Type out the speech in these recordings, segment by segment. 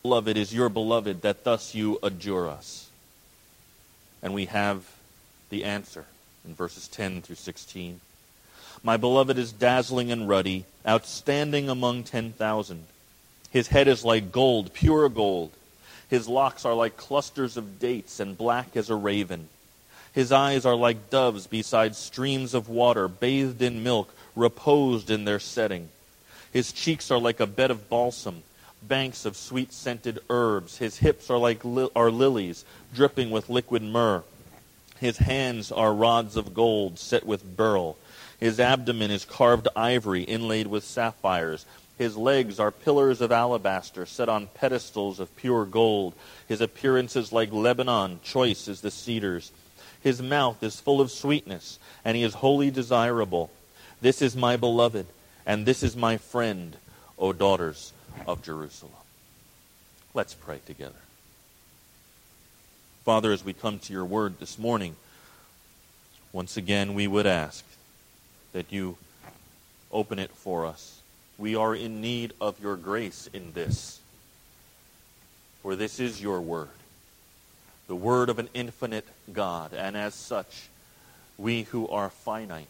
beloved is your beloved, that thus you adjure us? And we have the answer in verses 10 through 16. My beloved is dazzling and ruddy, outstanding among 10,000. His head is like gold, pure gold. His locks are like clusters of dates and black as a raven. His eyes are like doves beside streams of water, bathed in milk, reposed in their setting. His cheeks are like a bed of balsam, banks of sweet-scented herbs. His hips are like lilies, dripping with liquid myrrh. His hands are rods of gold set with beryl. His abdomen is carved ivory inlaid with sapphires. His legs are pillars of alabaster set on pedestals of pure gold. His appearance is like Lebanon, choice as the cedars. His mouth is full of sweetness, and he is wholly desirable. This is my beloved, and this is my friend, O daughters of Jerusalem. Let's pray together. Father, as we come to your word this morning, once again we would ask that you open it for us. We are in need of your grace in this, for this is your word, the word of an infinite God, and as such, we who are finite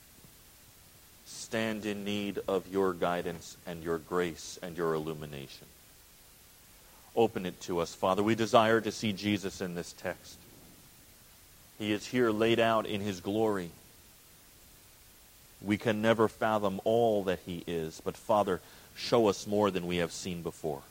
stand in need of your guidance and your grace and your illumination. Open it to us, Father. We desire to see Jesus in this text. He is here laid out in his glory. We can never fathom all that he is, but Father, show us more than we have seen before.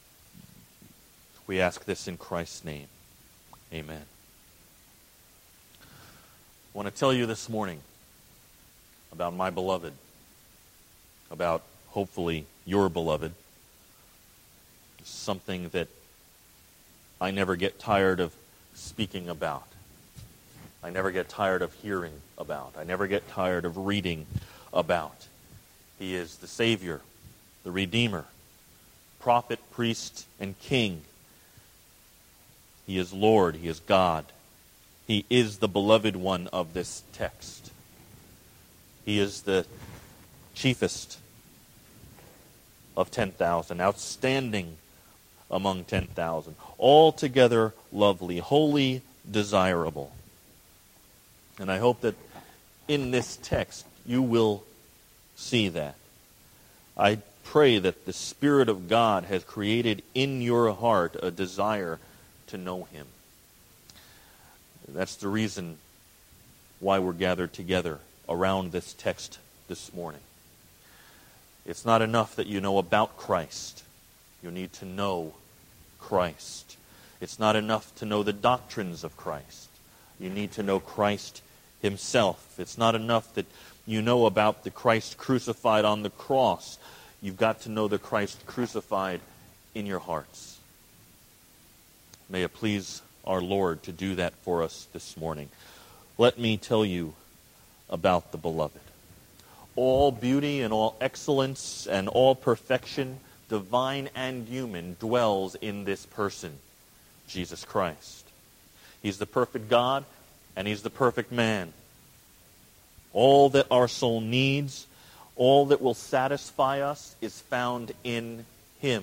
We ask this in Christ's name. Amen. I want to tell you this morning about my beloved, about hopefully your beloved, something that I never get tired of speaking about. I never get tired of hearing about. I never get tired of reading about. He is the Savior, the Redeemer, prophet, priest, and king. He is Lord. He is God. He is the beloved one of this text. He is the chiefest of 10,000, outstanding among 10,000, altogether lovely, wholly desirable. And I hope that in this text you will see that. I pray that the Spirit of God has created in your heart a desire to know him. That's the reason why we're gathered together around this text this morning. It's not enough that you know about Christ. You need to know Christ. It's not enough to know the doctrines of Christ. You need to know Christ himself. It's not enough that you know about the Christ crucified on the cross. You've got to know the Christ crucified in your hearts. May it please our Lord to do that for us this morning. Let me tell you about the beloved. All beauty and all excellence and all perfection, divine and human, dwells in this person, Jesus Christ. He's the perfect God and he's the perfect man. All that our soul needs, all that will satisfy us is found in him,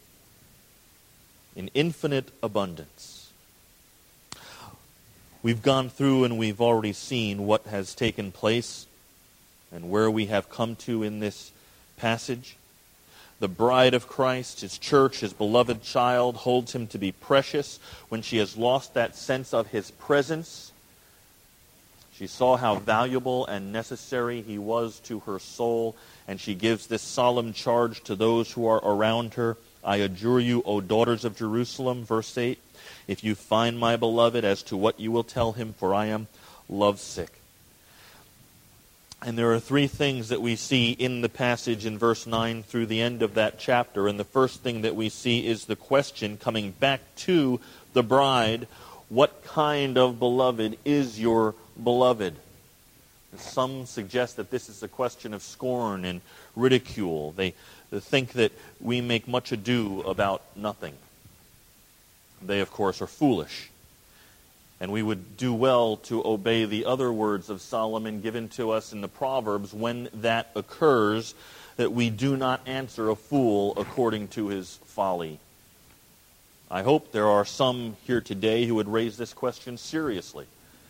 in infinite abundance. We've gone through and we've already seen what has taken place and where we have come to in this passage. The bride of Christ, his church, his beloved child, holds him to be precious when she has lost that sense of his presence. She saw how valuable and necessary he was to her soul, and she gives this solemn charge to those who are around her. I adjure you, O daughters of Jerusalem, verse 8, if you find my beloved, as to what you will tell him, for I am lovesick. And there are three things that we see in the passage in verse 9 through the end of that chapter. And the first thing that we see is the question coming back to the bride, what kind of beloved is your beloved? And some suggest that this is a question of scorn and ridicule. They think that we make much ado about nothing. They, of course, are foolish. And we would do well to obey the other words of Solomon given to us in the Proverbs when that occurs, that we do not answer a fool according to his folly. I hope there are some here today who would raise this question seriously.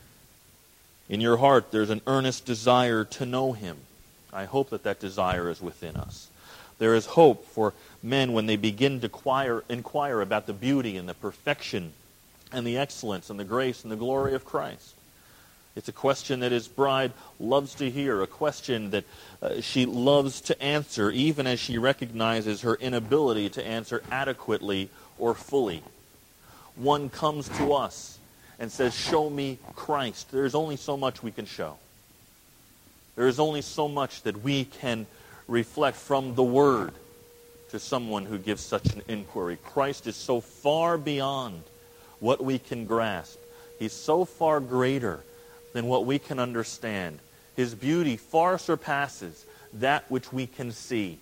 In your heart, there's an earnest desire to know Him. I hope that that desire is within us. There is hope for men when they begin to inquire about the beauty and the perfection and the excellence and the grace and the glory of Christ. It's a question that His bride loves to hear, a question that she loves to answer, even as she recognizes her inability to answer adequately or fully. One comes to us and says, "Show me Christ." There's only so much we can show. There is only so much that we can reflect from the Word to someone who gives such an inquiry. Christ is so far beyond what we can grasp. He's so far greater than what we can understand. His beauty far surpasses that which we can see.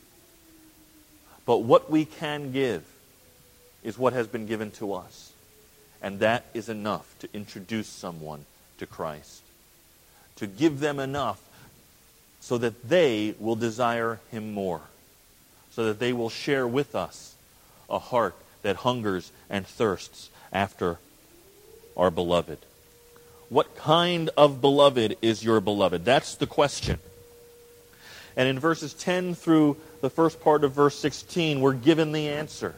But what we can give is what has been given to us. And that is enough to introduce someone to Christ. To give them enough so that they will desire Him more. So that they will share with us a heart that hungers and thirsts after our beloved. What kind of beloved is your beloved? That's the question. And in verses 10 through the first part of verse 16, we're given the answer.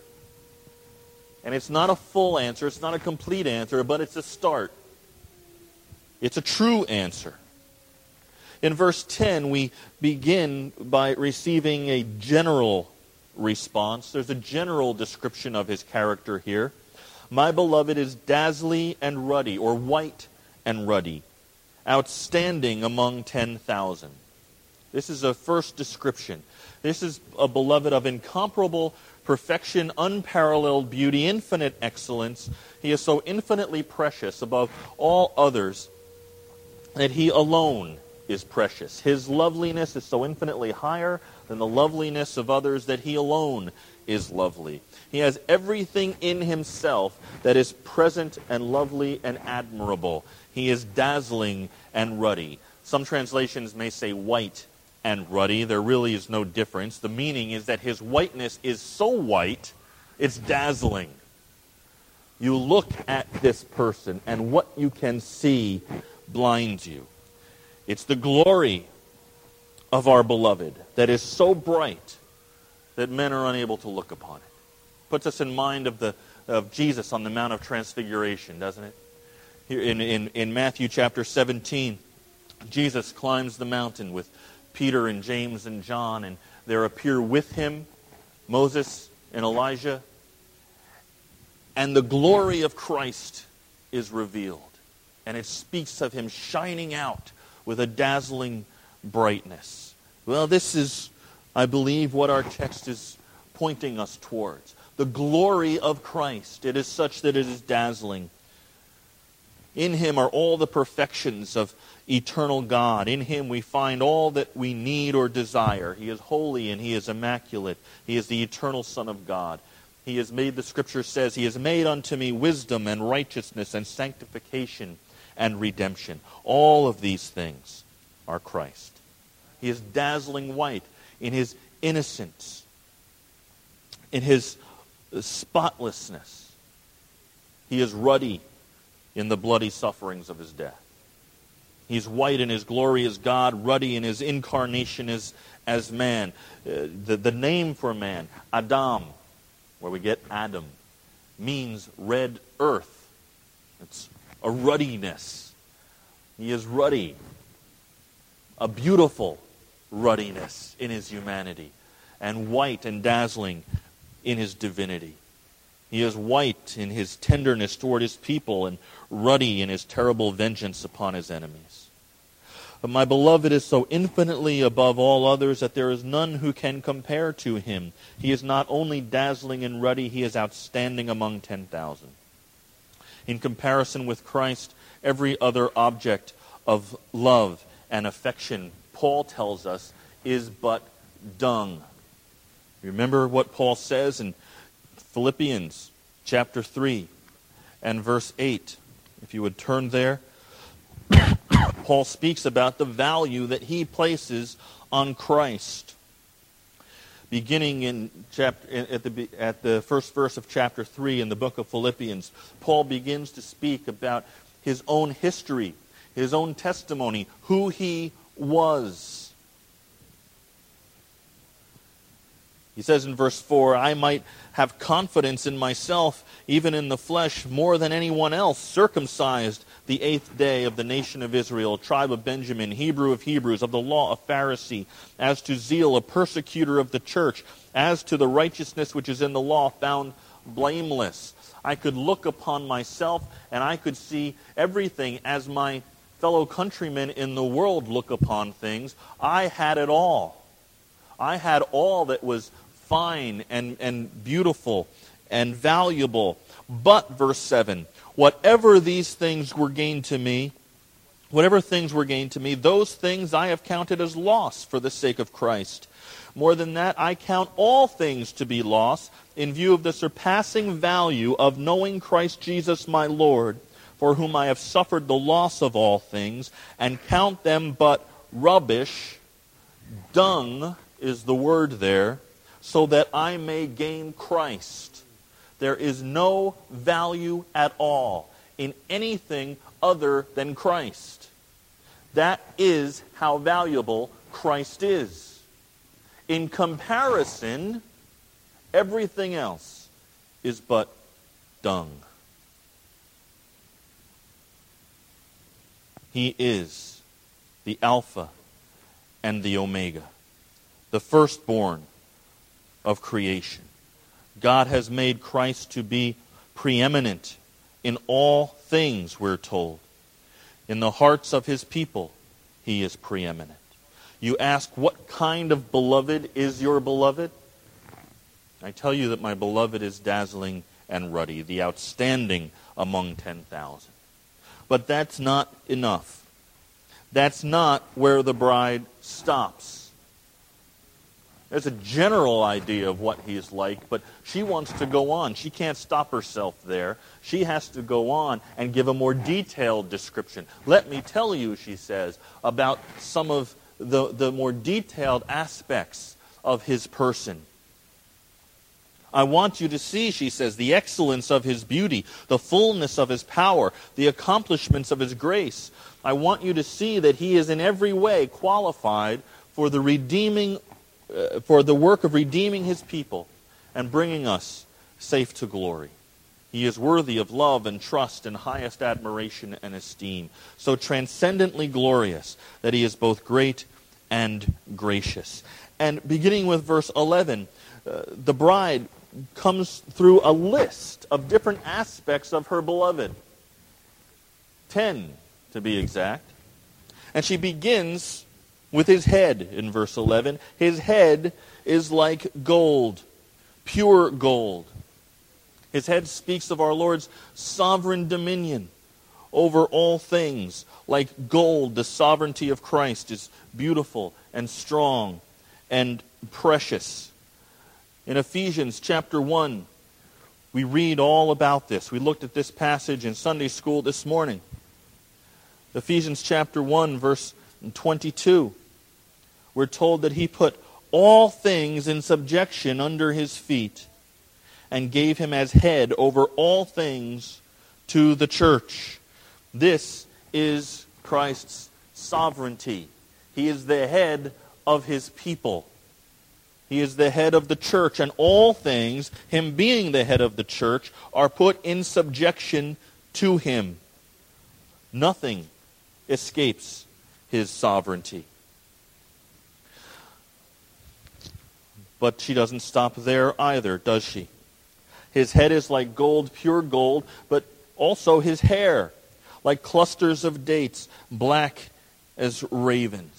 And it's not a full answer, it's not a complete answer, but it's a start. It's a true answer. In verse 10, we begin by receiving a general response. There's a general description of His character here. My beloved is dazzling and ruddy, or white and ruddy, outstanding among 10,000. This is a first description. This is a beloved of incomparable perfection, unparalleled beauty, infinite excellence. He is so infinitely precious above all others that He alone is precious. His loveliness is so infinitely higher than the loveliness of others that He alone is lovely. He has everything in Himself that is present and lovely and admirable. He is dazzling and ruddy. Some translations may say white and ruddy. There really is no difference. The meaning is that His whiteness is so white, it's dazzling. You look at this person, and what you can see blinds you. It's the glory of our beloved that is so bright that men are unable to look upon it. Puts us in mind of Jesus on the Mount of Transfiguration, doesn't it? Here in Matthew chapter 17, Jesus climbs the mountain with Peter and James and John, and there appear with Him Moses and Elijah, and the glory of Christ is revealed. And it speaks of Him shining out with a dazzling brightness. Well, this is, I believe, what our text is pointing us towards. The glory of Christ. It is such that it is dazzling. In Him are all the perfections of eternal God. In Him we find all that we need or desire. He is holy and He is immaculate. He is the eternal Son of God. He has made, the Scripture says, He has made unto me wisdom and righteousness and sanctification and redemption. All of these things are Christ. He is dazzling white in His innocence, in His spotlessness. He is ruddy in the bloody sufferings of His death. He's white in His glory as God, ruddy in His incarnation as man. The name for man, Adam, where we get Adam, means red earth. It's a ruddiness. He is ruddy. A beautiful ruddiness in His humanity. And white and dazzling in His divinity. He is white in His tenderness toward His people and ruddy in His terrible vengeance upon His enemies. But my beloved is so infinitely above all others that there is none who can compare to Him. He is not only dazzling and ruddy, He is outstanding among 10,000. In comparison with Christ, every other object of love and affection, Paul tells us, is but dung. Remember what Paul says in Philippians chapter 3 and verse 8. If you would turn there, Paul speaks about the value that he places on Christ. beginning at the first verse of chapter 3 in the book of Philippians, Paul begins to speak about his own history, his own testimony, who he was. He says in verse 4, I might have confidence in myself, even in the flesh, more than anyone else, circumcised the 8th day of the nation of Israel, tribe of Benjamin, Hebrew of Hebrews, of the law a Pharisee, as to zeal a persecutor of the church, as to the righteousness which is in the law found blameless. I could look upon myself and I could see everything as my fellow countrymen in the world look upon things. I had it all. I had all that was fine and beautiful and valuable. But, verse 7, whatever things were gained to me, those things I have counted as loss for the sake of Christ. More than that, I count all things to be loss in view of the surpassing value of knowing Christ Jesus my Lord, for whom I have suffered the loss of all things, and count them but rubbish, dung is the word there, so that I may gain Christ. There is no value at all in anything other than Christ. That is how valuable Christ is. In comparison, everything else is but dung. He is the Alpha and the Omega, the firstborn of creation. God has made Christ to be preeminent in all things, we're told. In the hearts of his people, he is preeminent. You ask, what kind of beloved is your beloved? I tell you that my beloved is dazzling and ruddy, the outstanding among 10,000. But that's not enough. That's not where the bride stops. There's a general idea of what he's like, but she wants to go on. She can't stop herself there. She has to go on and give a more detailed description. Let me tell you, she says, about some of the more detailed aspects of his person. I want you to see, she says, the excellence of his beauty, the fullness of his power, the accomplishments of his grace. I want you to see that he is in every way qualified for the work of redeeming his people and bringing us safe to glory. He is worthy of love and trust and highest admiration and esteem, so transcendently glorious that he is both great and gracious. And beginning with verse 11, the bride comes through a list of different aspects of her beloved. 10, to be exact. And she begins with his head in verse 11. His head is like gold, pure gold. His head speaks of our Lord's sovereign dominion over all things. Like gold, the sovereignty of Christ is beautiful and strong and precious. In Ephesians chapter 1, we read all about this. We looked at this passage in Sunday school this morning. Ephesians chapter 1, verse 22. We're told that he put all things in subjection under his feet and gave him as head over all things to the church. This is Christ's sovereignty. He is the head of his people. He is the head of the church, and all things, him being the head of the church, are put in subjection to him. Nothing escapes his sovereignty. But she doesn't stop there either, does she? His head is like gold, pure gold, but also his hair, like clusters of dates, black as ravens.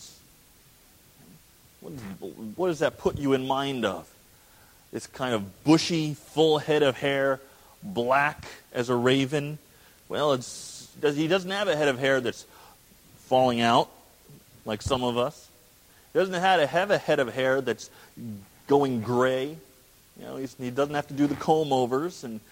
What does that put you in mind of? This kind of bushy, full head of hair, black as a raven. Well, he doesn't have a head of hair that's falling out like some of us. He doesn't have a head of hair that's going gray. You know, he doesn't have to do the comb-overs, and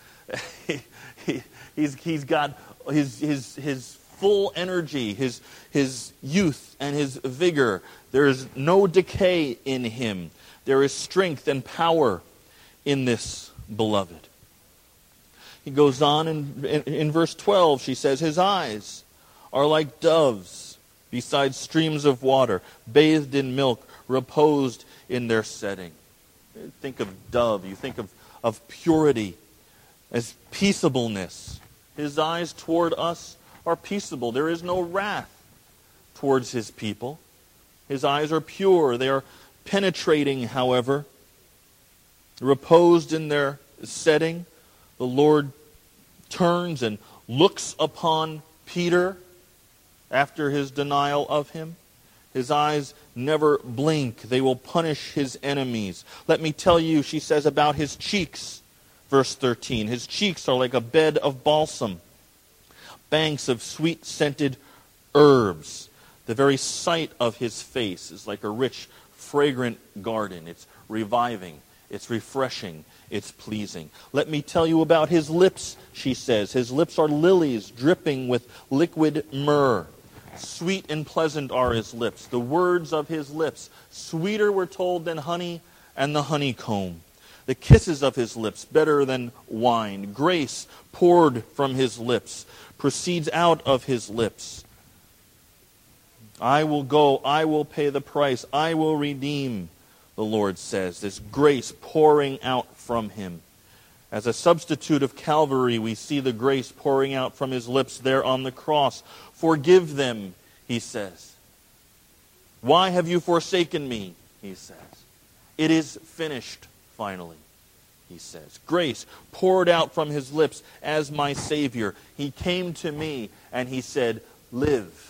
he's got his full energy, his youth and his vigor. There is no decay in him. There is strength and power in this beloved. He goes on in verse 12, she says, his eyes are like doves beside streams of water, bathed in milk, reposed in their setting. Think of dove, you think of purity as peaceableness. His eyes toward us are peaceable. There is no wrath towards his people. His eyes are pure. They are penetrating, however. Reposed in their setting, the Lord turns and looks upon Peter after his denial of him. His eyes never blink. They will punish his enemies. Let me tell you, she says, about his cheeks. Verse 13, his cheeks are like a bed of balsam, banks of sweet-scented herbs. The very sight of his face is like a rich, fragrant garden. It's reviving. It's refreshing. It's pleasing. Let me tell you about his lips, she says. His lips are lilies dripping with liquid myrrh. Sweet and pleasant are his lips. The words of his lips, sweeter, we're told, than honey and the honeycomb. The kisses of his lips, better than wine. Grace poured from his lips, proceeds out of his lips. I will go, I will pay the price, I will redeem, the Lord says. This grace pouring out from him. As a substitute of Calvary, we see the grace pouring out from his lips there on the cross. Forgive them, he says. Why have you forsaken me, he says. It is finished, finally, he says. Grace poured out from his lips as my Savior. He came to me and he said, live.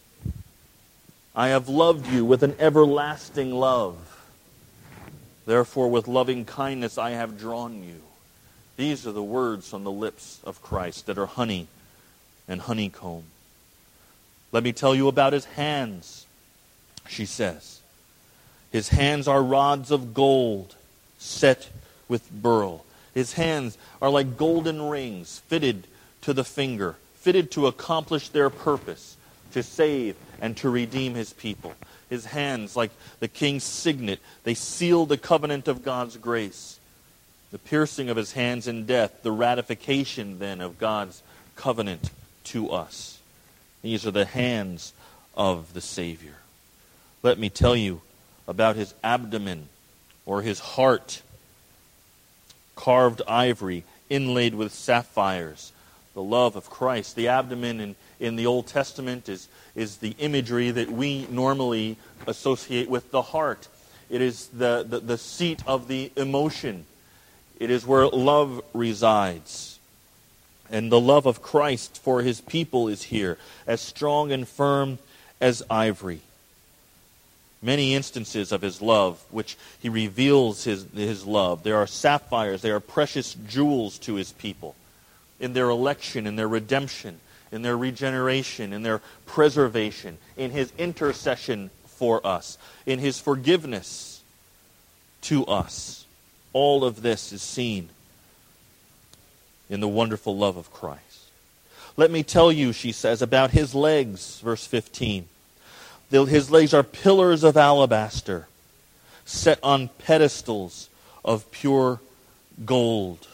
I have loved you with an everlasting love. Therefore, with loving kindness I have drawn you. These are the words from the lips of Christ that are honey and honeycomb. Let me tell you about his hands, she says. His hands are rods of gold set with beryl. His hands are like golden rings fitted to the finger, fitted to accomplish their purpose, to save and to redeem his people. His hands, like the king's signet, they seal the covenant of God's grace. The piercing of his hands in death, the ratification then of God's covenant to us. These are the hands of the Savior. Let me tell you about his abdomen or his heart. Carved ivory, inlaid with sapphires. The love of Christ. The abdomen in the Old Testament is the imagery that we normally associate with the heart. It is the seat of the emotion. It is where love resides. And the love of Christ for his people is here, as strong and firm as ivory. Many instances of his love, which he reveals his love. There are sapphires, they are precious jewels to his people. In their election, in their redemption, in their regeneration, in their preservation, in his intercession for us, in his forgiveness to us. All of this is seen in the wonderful love of Christ. Let me tell you, she says, about his legs, verse 15. His legs are pillars of alabaster, set on pedestals of pure gold.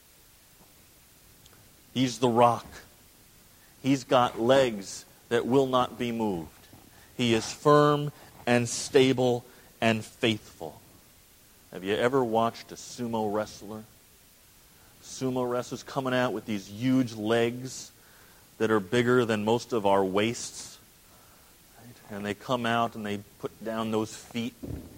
He's the rock. He's got legs that will not be moved. He is firm and stable and faithful. Have you ever watched a sumo wrestler? Sumo wrestlers coming out with these huge legs that are bigger than most of our waists. Right? And they come out and they put down those feet.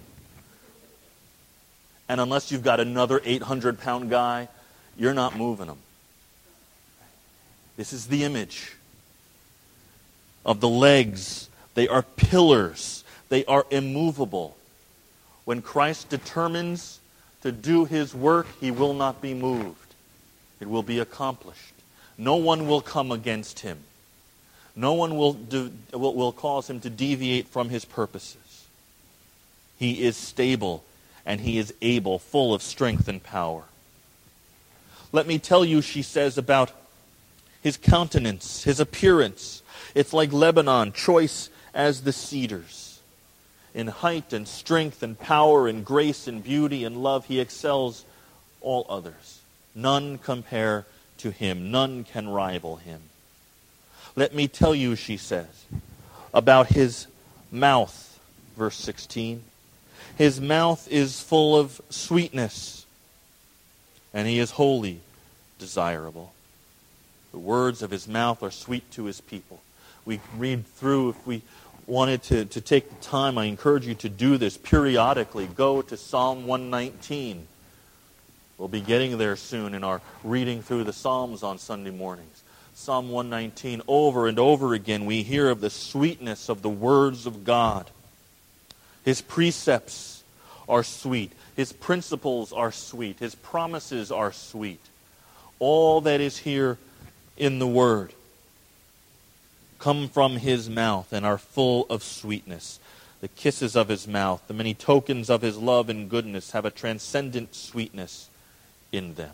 And unless you've got another 800-pound guy, you're not moving them. This is the image of the legs. They are pillars. They are immovable. When Christ determines to do his work, he will not be moved. It will be accomplished. No one will come against him. No one will cause him to deviate from his purposes. He is stable and he is able, full of strength and power. Let me tell you, she says, about his countenance, his appearance. It's like Lebanon, choice as the cedars. In height and strength and power and grace and beauty and love, he excels all others. None compare to him. None can rival him. Let me tell you, she says, about his mouth. Verse 16. His mouth is full of sweetness, and he is wholly desirable. The words of his mouth are sweet to his people. We read through, if we wanted to take the time, I encourage you to do this periodically. Go to Psalm 119. We'll be getting there soon in our reading through the Psalms on Sunday mornings. Psalm 119, over and over again, we hear of the sweetness of the words of God. His precepts are sweet. His principles are sweet. His promises are sweet. All that is here in the Word come from his mouth and are full of sweetness. The kisses of his mouth, the many tokens of his love and goodness have a transcendent sweetness in them.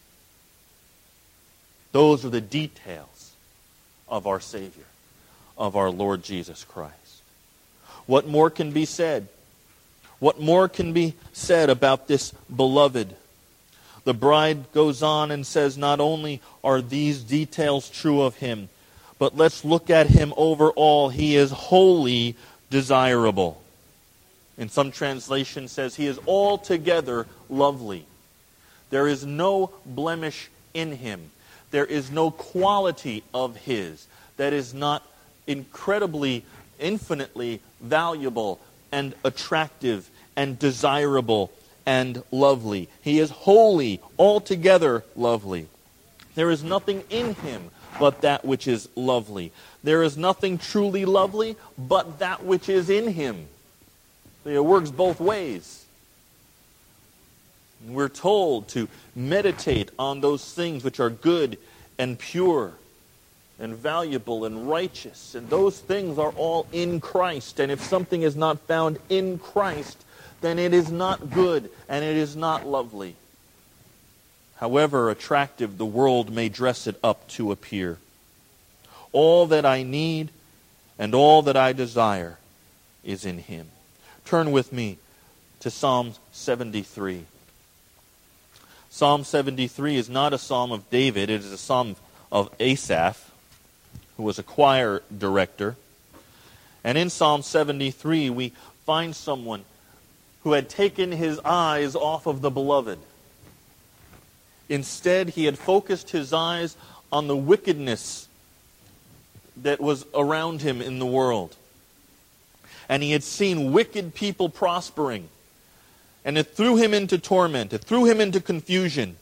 Those are the details of our Savior, of our Lord Jesus Christ. What more can be said? What more can be said about this beloved? The bride goes on and says, not only are these details true of him, but let's look at him overall. He is wholly desirable. In some translation says he is altogether lovely. There is no blemish in him. There is no quality of his that is not incredibly, infinitely valuable and attractive and desirable and lovely. He is wholly, altogether lovely. There is nothing in him but that which is lovely. There is nothing truly lovely but that which is in him. It works both ways. We're told to meditate on those things which are good and pure and valuable and righteous. And those things are all in Christ. And if something is not found in Christ, then it is not good and it is not lovely. However attractive the world may dress it up to appear. All that I need and all that I desire is in him. Turn with me to Psalm 73. Psalm 73 is not a psalm of David. It is a psalm of Asaph, who was a choir director. And in Psalm 73, we find someone who had taken his eyes off of the beloved. Instead, he had focused his eyes on the wickedness that was around him in the world. And he had seen wicked people prospering. And it threw him into torment. It threw him into confusion.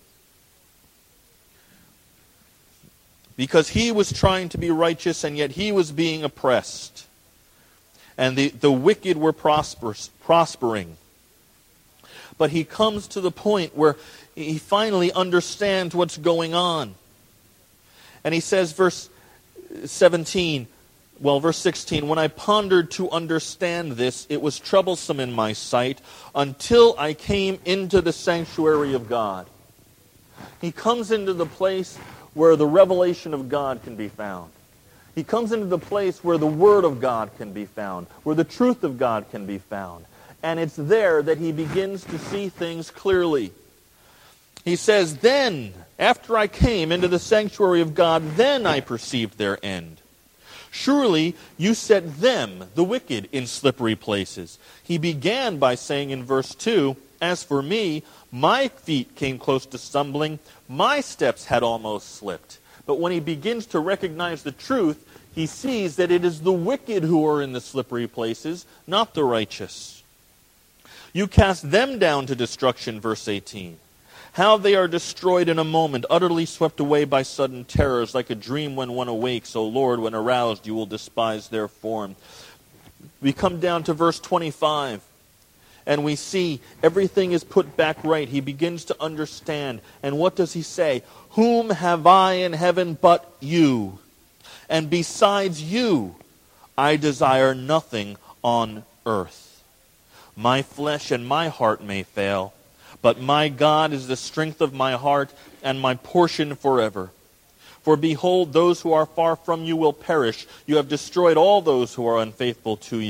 Because he was trying to be righteous and yet he was being oppressed. And the wicked were prospering. But he comes to the point where he finally understands what's going on. And he says, verse 16, when I pondered to understand this, it was troublesome in my sight until I came into the sanctuary of God. He comes into the place where the revelation of God can be found. He comes into the place where the Word of God can be found, where the truth of God can be found. And it's there that he begins to see things clearly. He says, then, after I came into the sanctuary of God, then I perceived their end. Surely you set them, the wicked, in slippery places. He began by saying in verse 2, as for me, my feet came close to stumbling, my steps had almost slipped. But when he begins to recognize the truth, he sees that it is the wicked who are in the slippery places, not the righteous. You cast them down to destruction, verse 18. How they are destroyed in a moment, utterly swept away by sudden terrors, like a dream when one awakes. O Lord, when aroused, you will despise their form. We come down to verse 25, and we see everything is put back right. He begins to understand. And what does he say? Whom have I in heaven but you? And besides you, I desire nothing on earth. My flesh and my heart may fail, but my God is the strength of my heart and my portion forever. For behold, those who are far from you will perish. You have destroyed all those who are unfaithful to you.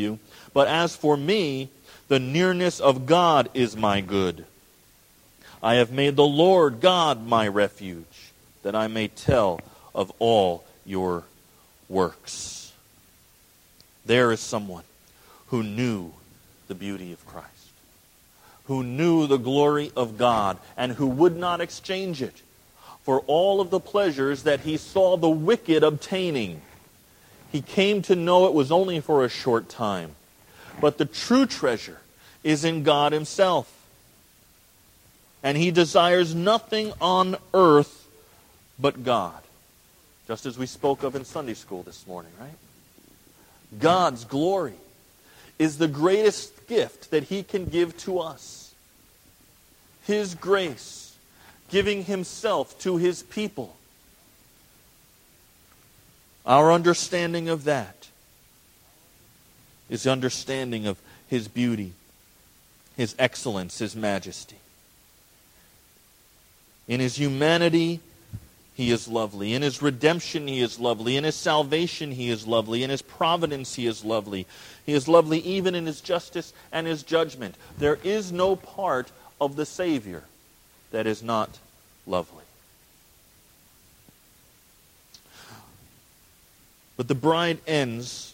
But as for me, the nearness of God is my good. I have made the Lord God my refuge, that I may tell of all your works. There is someone who knew the beauty of Christ, who knew the glory of God, and who would not exchange it for all of the pleasures that he saw the wicked obtaining. He came to know it was only for a short time. But the true treasure is in God himself. And he desires nothing on earth but God. Just as we spoke of in Sunday school this morning, right? God's glory is the greatest gift that he can give to us. His grace, giving himself to his people. Our understanding of that is the understanding of his beauty, his excellence, his majesty. In his humanity, he is lovely. In his redemption, he is lovely. In his salvation, he is lovely. In his providence, he is lovely. He is lovely even in his justice and his judgment. There is no part of the Savior that is not lovely. But the bride ends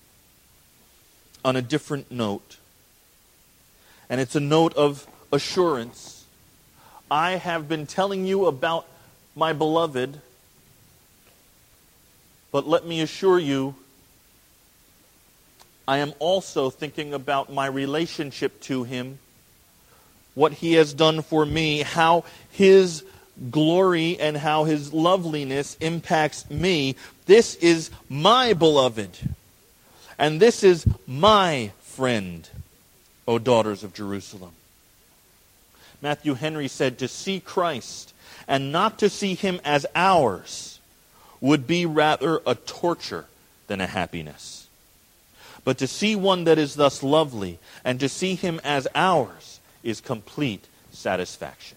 on a different note. And it's a note of assurance. I have been telling you about my beloved, but let me assure you, I am also thinking about my relationship to him, what he has done for me, how his glory and how his loveliness impacts me. This is my beloved, and this is my friend, O daughters of Jerusalem. Matthew Henry said, to see Christ and not to see him as ours would be rather a torture than a happiness. But to see one that is thus lovely and to see him as ours is complete satisfaction.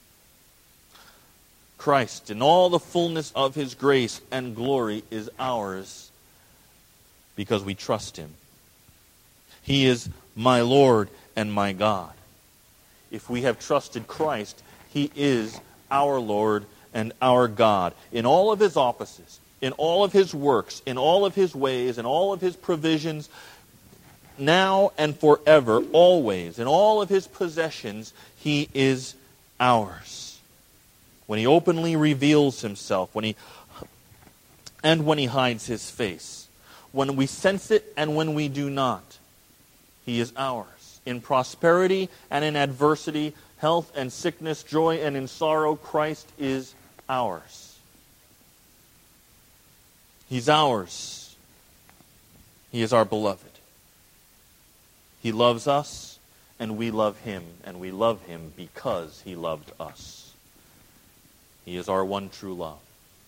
Christ, in all the fullness of his grace and glory, is ours because we trust him. He is my Lord and my God. If we have trusted Christ, he is our Lord and our God. In all of his offices, in all of his works, in all of his ways, in all of his provisions, now and forever, always, in all of his possessions, he is ours. When he openly reveals himself, when he hides his face, when we sense it and when we do not, he is ours. In prosperity and in adversity, health and sickness, joy and in sorrow, Christ is ours. He's ours. He is our beloved. He loves us, and we love him, and we love him because he loved us. He is our one true love.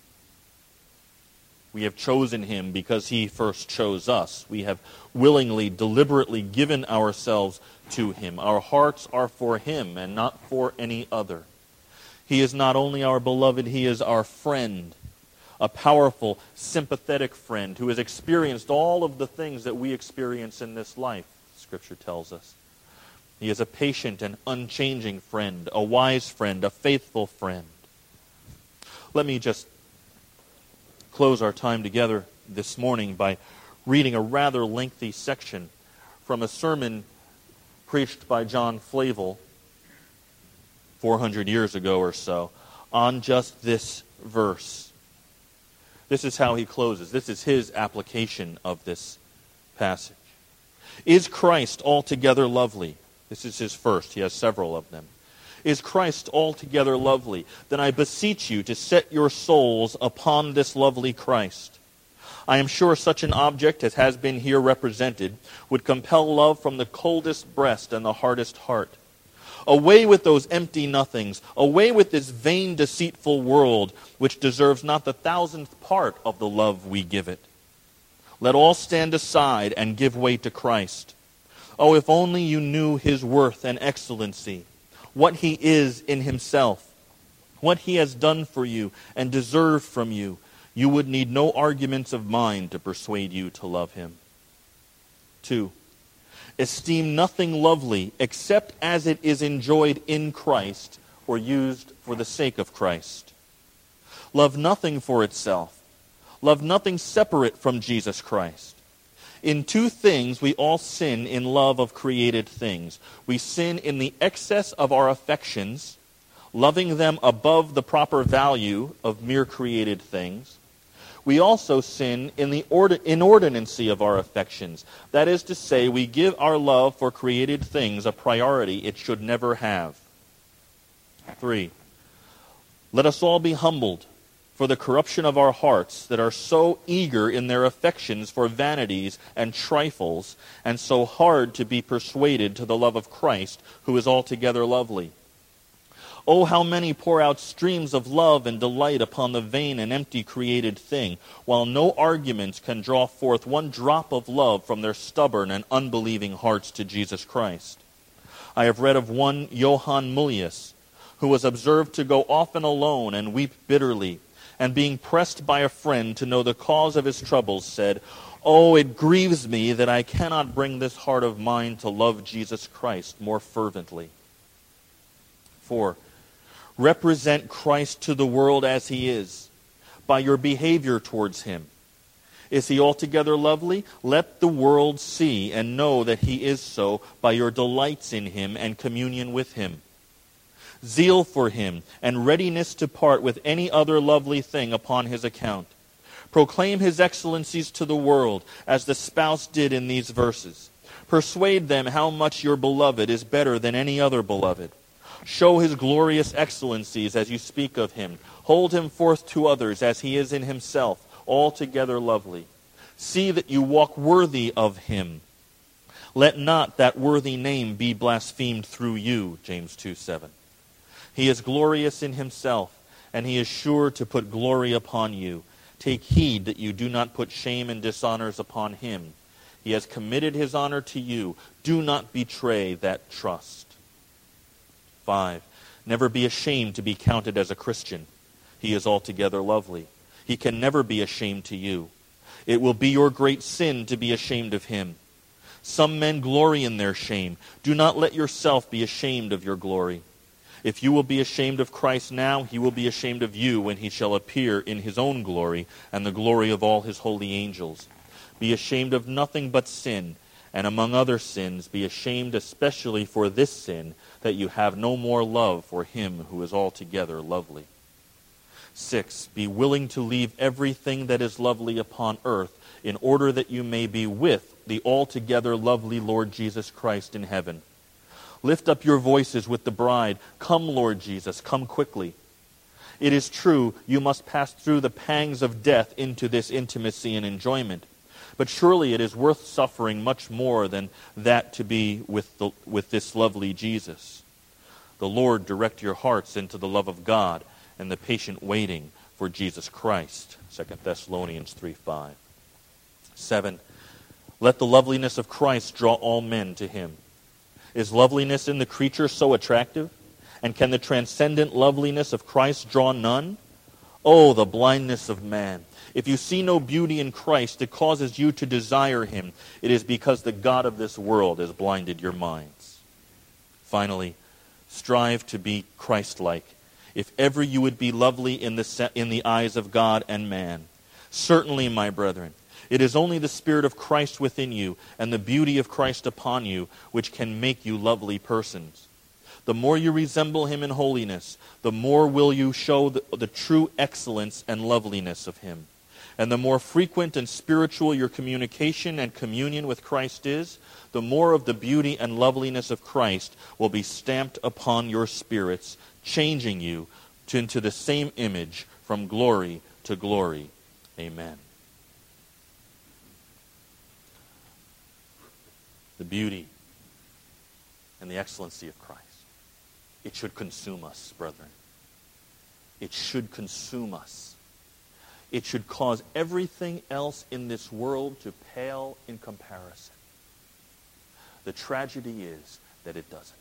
We have chosen him because he first chose us. We have willingly, deliberately given ourselves to him. Our hearts are for him and not for any other. He is not only our beloved, he is our friend, a powerful, sympathetic friend who has experienced all of the things that we experience in this life, Scripture tells us. He is a patient and unchanging friend, a wise friend, a faithful friend. Let me just close our time together this morning by reading a rather lengthy section from a sermon preached by John Flavel 400 years ago or so on just this verse. This is how he closes. This is his application of this passage. Is Christ altogether lovely? This is his first. He has several of them. Is Christ altogether lovely? Then I beseech you to set your souls upon this lovely Christ. I am sure such an object as has been here represented would compel love from the coldest breast and the hardest heart. Away with those empty nothings. Away with this vain, deceitful world, which deserves not the 1,000th part of the love we give it. Let all stand aside and give way to Christ. Oh, if only you knew his worth and excellency, what he is in himself, what he has done for you and deserved from you, you would need no arguments of mine to persuade you to love him. 2. Esteem nothing lovely except as it is enjoyed in Christ or used for the sake of Christ. Love nothing for itself. Love nothing separate from Jesus Christ. In two things we all sin in love of created things. We sin in the excess of our affections, loving them above the proper value of mere created things. We also sin in the inordinancy of our affections. That is to say, we give our love for created things a priority it should never have. 3. Let us all be humbled for the corruption of our hearts that are so eager in their affections for vanities and trifles, and so hard to be persuaded to the love of Christ, who is altogether lovely. Oh, how many pour out streams of love and delight upon the vain and empty created thing, while no arguments can draw forth one drop of love from their stubborn and unbelieving hearts to Jesus Christ. I have read of one Johann Mullius, who was observed to go often alone and weep bitterly, and being pressed by a friend to know the cause of his troubles, said, "Oh, it grieves me that I cannot bring this heart of mine to love Jesus Christ more fervently." 4. Represent Christ to the world as he is, by your behavior towards him. Is he altogether lovely? Let the world see and know that he is so by your delights in him and communion with him. Zeal for him and readiness to part with any other lovely thing upon his account. Proclaim his excellencies to the world, as the spouse did in these verses. Persuade them how much your beloved is better than any other beloved. Show his glorious excellencies as you speak of him. Hold him forth to others as he is in himself, altogether lovely. See that you walk worthy of him. Let not that worthy name be blasphemed through you, James 2:7. He is glorious in himself, and he is sure to put glory upon you. Take heed that you do not put shame and dishonors upon him. He has committed his honor to you. Do not betray that trust. 5. Never be ashamed to be counted as a Christian. He is altogether lovely. He can never be ashamed to you. It will be your great sin to be ashamed of him. Some men glory in their shame. Do not let yourself be ashamed of your glory. If you will be ashamed of Christ now, he will be ashamed of you when he shall appear in his own glory and the glory of all his holy angels. Be ashamed of nothing but sin, and among other sins, be ashamed especially for this sin, that you have no more love for him who is altogether lovely. 6. Be willing to leave everything that is lovely upon earth, in order that you may be with the altogether lovely Lord Jesus Christ in heaven. Lift up your voices with the bride. Come, Lord Jesus, come quickly. It is true, you must pass through the pangs of death into this intimacy and enjoyment. But surely it is worth suffering much more than that to be with this lovely Jesus. The Lord direct your hearts into the love of God and the patient waiting for Jesus Christ. 2 Thessalonians 3:5. 7. Let the loveliness of Christ draw all men to him. Is loveliness in the creature so attractive? And can the transcendent loveliness of Christ draw none? Oh, the blindness of man! If you see no beauty in Christ that causes you to desire him, it is because the God of this world has blinded your minds. Finally, strive to be Christ-like, if ever you would be lovely in the eyes of God and man. Certainly, my brethren, it is only the Spirit of Christ within you and the beauty of Christ upon you which can make you lovely persons. The more you resemble him in holiness, the more will you show the true excellence and loveliness of him. And the more frequent and spiritual your communication and communion with Christ is, the more of the beauty and loveliness of Christ will be stamped upon your spirits, changing you into the same image from glory to glory. Amen. The beauty and the excellency of Christ. It should consume us, brethren. It should consume us. It should cause everything else in this world to pale in comparison. The tragedy is that it doesn't.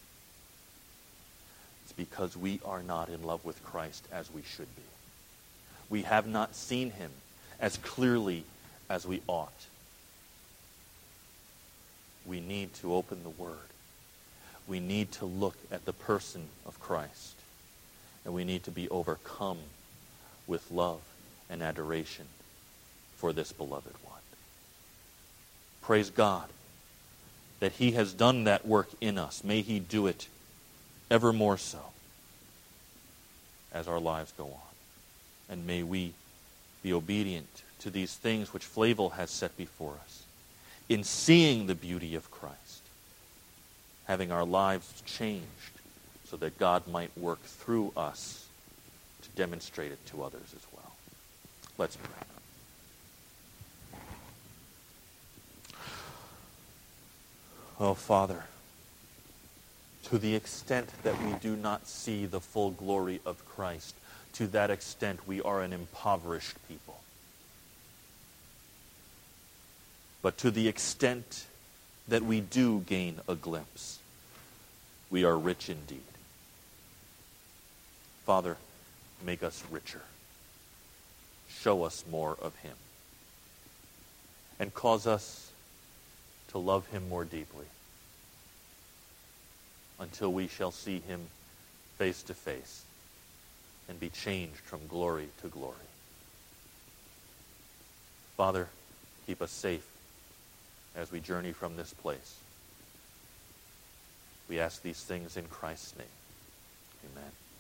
It's because we are not in love with Christ as we should be. We have not seen him as clearly as we ought. we need to open the Word. We need to look at the person of Christ. And we need to be overcome with love and adoration for this beloved one. Praise God that he has done that work in us. May he do it ever more so as our lives go on. And may we be obedient to these things which Flavel has set before us, in seeing the beauty of Christ, having our lives changed so that God might work through us to demonstrate it to others as well. Let's pray. Oh, Father, to the extent that we do not see the full glory of Christ, to that extent we are an impoverished people. But to the extent that we do gain a glimpse, we are rich indeed. Father, make us richer. Show us more of him. And cause us to love him more deeply until we shall see him face to face and be changed from glory to glory. Father, keep us safe as we journey from this place. We ask these things in Christ's name. Amen.